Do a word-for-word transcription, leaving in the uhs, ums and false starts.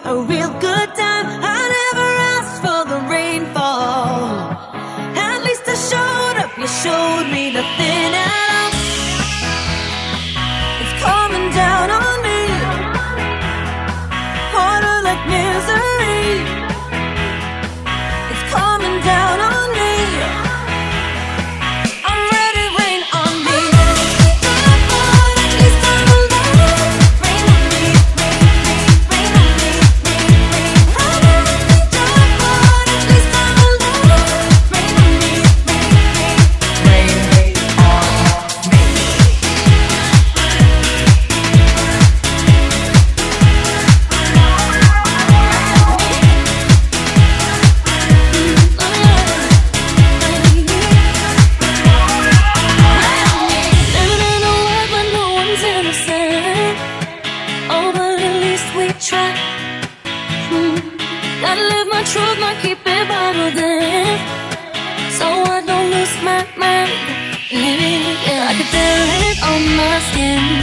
a real good time. I never asked for the rainfall. At least I showed up, you showed me nothing else. It's coming down on me, harder like misery. It's coming down on me. I'm ready, rain on me. At least I'm alive. Rain on me, rain, rain, rain on me, rain, rain. At least I'm alive. Rain on me, rain, rain, rain on me. Living in a world where no one's innocent. Oh, but at least we try. Hmm. Gotta live my truth, not keep it bottled in, so I don't lose my mind. Yeah, I can feel it on my skin.